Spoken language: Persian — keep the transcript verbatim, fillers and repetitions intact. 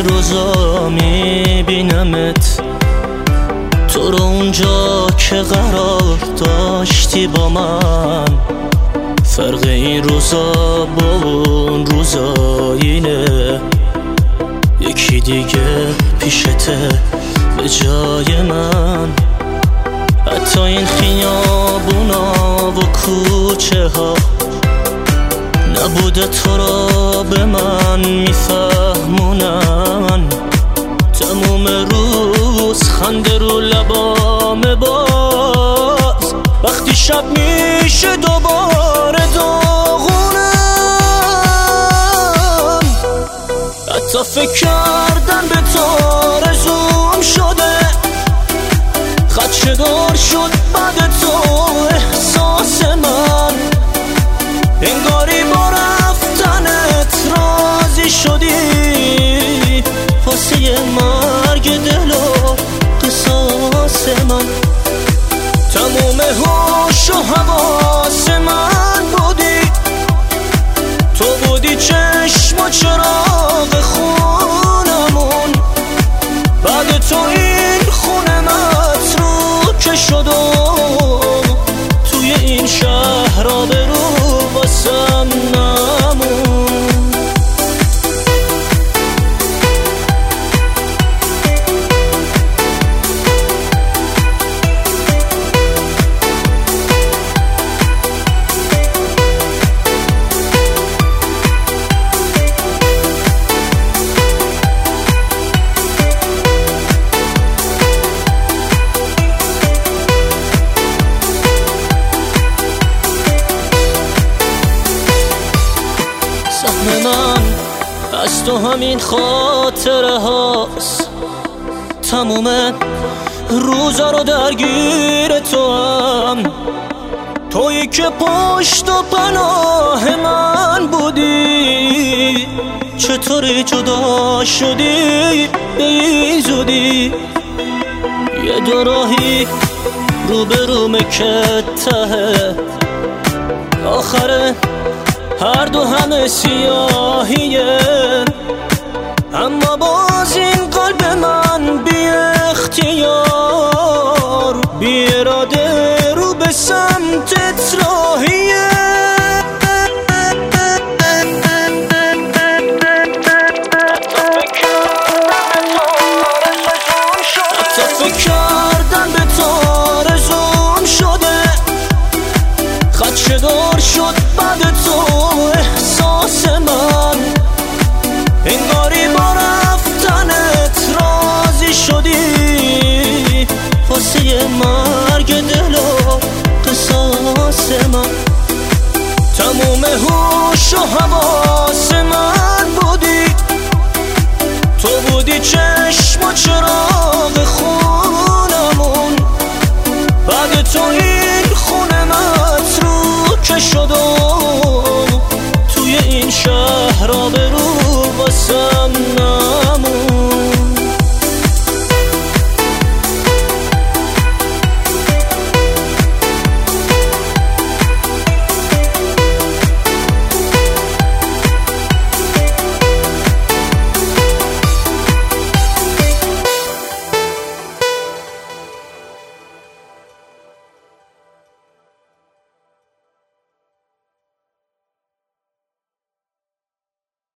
این روزا میبینمت تو رو اونجا که قرار داشتی با من. فرق این روزا با اون روزا اینه، یکی دیگه پیشته به جای من. حتی این خیابونا و کوچه ها نبوده تو را به من میفهمونن. تموم روز خنده رو لبامه، باز وقتی شب میشه دوباره داغونم. حتی فکر کردن به تو آرزوم شده، خدشه‌دار شد بعد تو احساس من. انگاری با رفتنت راضی شدی، واسه مرگ دل و قصاص من. تموم هوش و حواس من بودی، تو بودی چشم و چراغ خونمون. بعد تو این خونه متروکه شد و توی این شهر آبرو واسم نمون. من از تو همین خاطره هاست، تموم روزا رو درگیر تو هم. تویی که پشت و پناه من بودی، چطوری جدا شدی به این زودی؟ یه دو راهی رو به رومه که ته آخره هر دو همه سیاهیه. اما باز این قلب من بی اختیار بی اراده رو به سمتت راهیه. حتی فکر کردن به تو آرزوم شده، خدشه‌دار شد بعد تو احساس من. انگاری با رفتنت راضی شدی، واسه مرگ دل و قصاص من. تموم هوش و حواس من بودی، تو بودی چشم و چراغ خونمون. بعد تو این خونه متروکه شد و